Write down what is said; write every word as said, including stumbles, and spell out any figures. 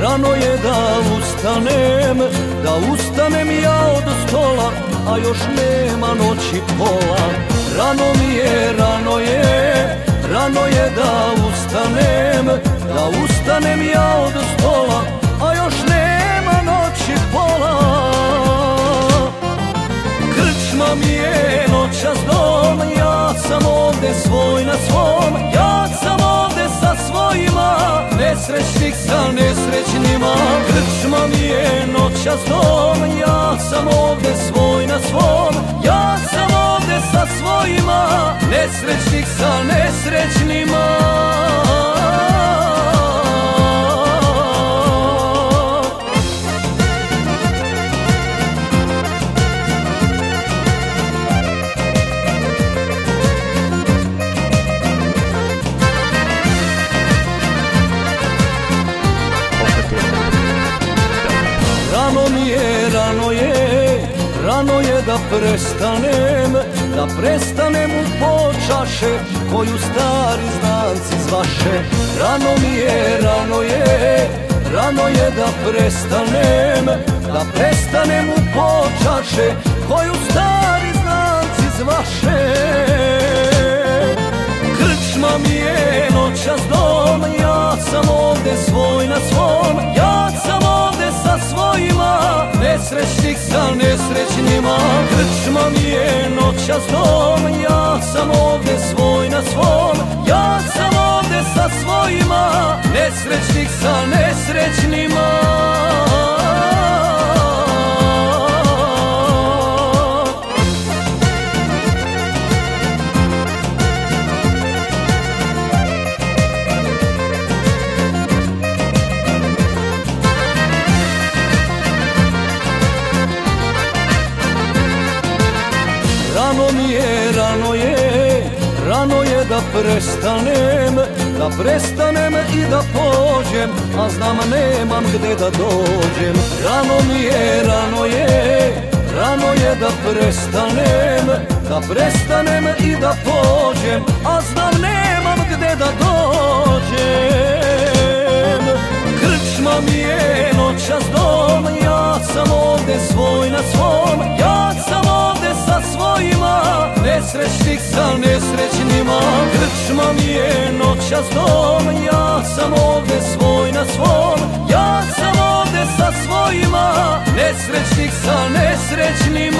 rano je da ustanem, da ustanem ja od stola, a još nema noći pola. Rano mi je, rano je, rano je da ustanem, da ustanem ja od stola, a još nema noći pola. Krčma mi je noćas dom, ja sam ovde svoj na svom, ja sam ovde sa svojima, nesrećnik sa nesrećnima. Krčma mi je noćas dom, ja sam ovde svoj na svom, ja sam ovde sa svojima, nesrećnik sa nesrećnima. Rano mi je, rano je, rano je da prestanem, da prestanem u počaše koju stari znanci zvaše. Rano mi je, rano je, rano je da prestanem, da prestanem u počaše koju stari znanci zvaše. Krčma mi je noćas dom, ja sam ovde svoj na svom, ja sam ovde sa svojima, nesrećnik sa nesrećnima. Krčma mi je noćas dom, ja sam ovde svoj na svom, ja sam ovde sa svojima, nesrećnik sa nesrećnima. Rano mi je, rano je, rano je da prestanem, da prestanem i da pođem, a znam nemam gde da dođem. Rano mi je, rano je, rano je da prestanem, da prestanem i da pođem, a znam nemam gde da dođem. Krčma mi je noćas dom, ja sam ovde svoj na svom, ja sam ovde sa svojima, nesrećnik sa nesrećnima. Krčma mi je noćas dom, ja sam ovde svoj na svom, ja sam ovde sa svojima, nesrećnik sa nesrećnima.